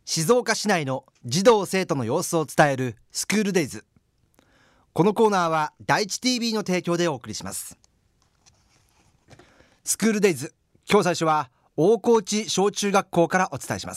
静岡市内の児童生徒の様子を伝えるスクールデイズ。このコーナーは第一 TV の提供でお送りします。スクールデイズ、今日最初は大河内小中学校からお伝えします。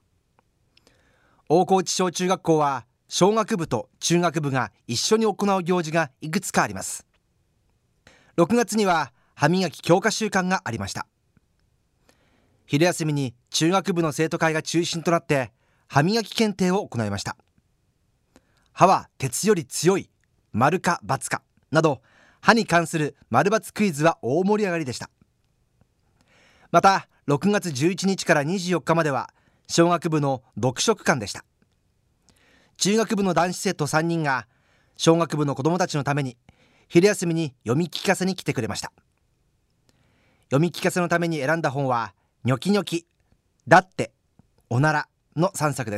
大河内小中学校は小学部と中学部が一緒に行う行事がいくつかあります。6月には歯磨き強化週間がありました。昼休みに中学部の生徒会が中心となって歯磨き検定を行いました。歯は鉄より強い、丸か×かなど歯に関する丸×クイズは大盛り上がりでした。また6月11日から24日までは小学部の読書区間でした。中学部の男子生徒3人が小学部の子どもたちのために昼休みに読み聞かせに来てくれました。読み聞かせのために選んだ本はニョキニョキ、だって、おならの3作です。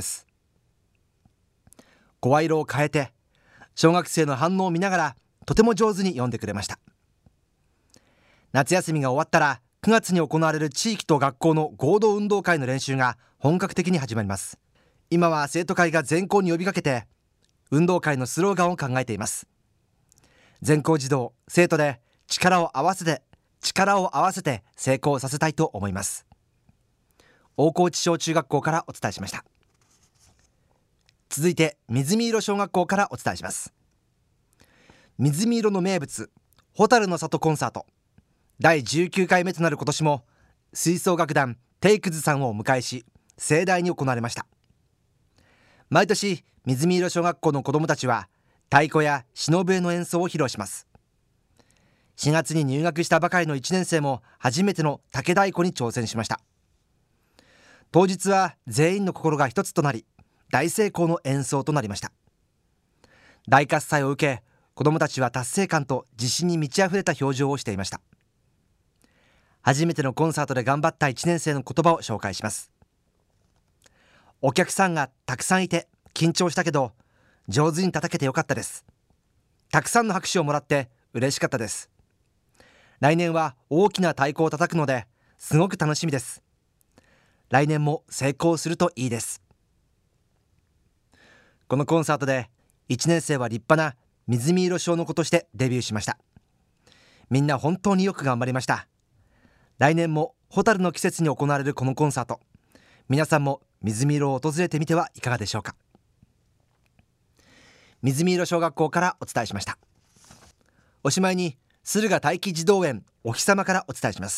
声色を変えて小学生の反応を見ながらとても上手に読んでくれました。夏休みが終わったら9月に行われる地域と学校の合同運動会の練習が本格的に始まります。今は生徒会が全校に呼びかけて運動会のスローガンを考えています。全校児童生徒で力を合わせて成功させたいと思います。大河内小中学校からお伝えしました。続いて水見色小学校からお伝えします。水見色の名物、蛍の里コンサート第19回目となる今年も吹奏楽団テイクズさんをお迎えし盛大に行われました。毎年水見色小学校の子どもたちは太鼓や篠笛の演奏を披露します。4月に入学したばかりの1年生も初めての竹太鼓に挑戦しました。当日は全員の心が一つとなり大成功の演奏となりました。大喝采を受け子どもたちは達成感と自信に満ち溢れた表情をしていました。初めてのコンサートで頑張った1年生の言葉を紹介します。お客さんがたくさんいて緊張したけど上手に叩けてよかったです。たくさんの拍手をもらって嬉しかったです。来年は大きな太鼓を叩くのですごく楽しみです。来年も成功するといいです。このコンサートで1年生は立派な水見色小の子としてデビューしました。みんな本当によく頑張りました。来年も蛍の季節に行われるこのコンサート、皆さんも水見色を訪れてみてはいかがでしょうか。水見色小学校からお伝えしました。おしまいに駿河待機児童園お日様からお伝えします。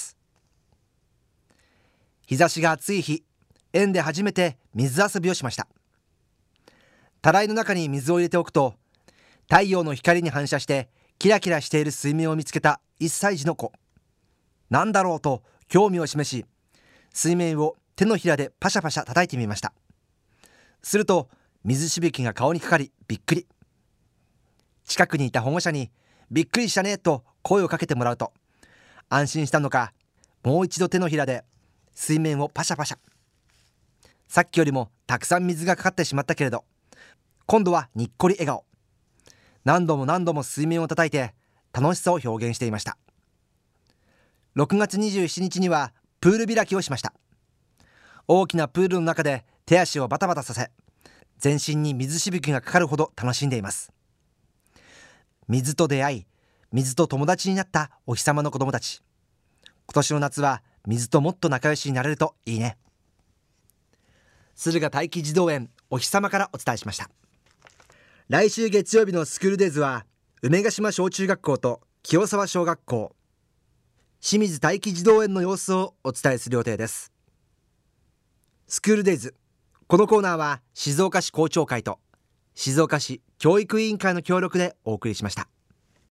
日差しが暑い日、園で初めて水遊びをしました。たらいの中に水を入れておくと太陽の光に反射してキラキラしている水面を見つけた1歳児の子、なんだろうと興味を示し水面を手のひらでパシャパシャ叩いてみました。すると水しぶきが顔にかかりびっくり。近くにいた保護者にびっくりしたねと声をかけてもらうと安心したのかもう一度手のひらで水面をパシャパシャ。さっきよりもたくさん水がかかってしまったけれど今度はにっこり笑顔。何度も水面を叩いて楽しさを表現していました。6月27日にはプール開きをしました。大きなプールの中で手足をバタバタさせ全身に水しぶきがかかるほど楽しんでいます。水と出会い水と友達になったお日様の子どもたち、今年の夏は水ともっと仲良しになれるといいね。駿河待機児童園お日様からお伝えしました。来週月曜日のスクールデイズは梅ヶ島小中学校と清沢小学校、清水待機児童園の様子をお伝えする予定です。スクールデイズ、このコーナーは静岡市校長会と静岡市教育委員会の協力でお送りしました。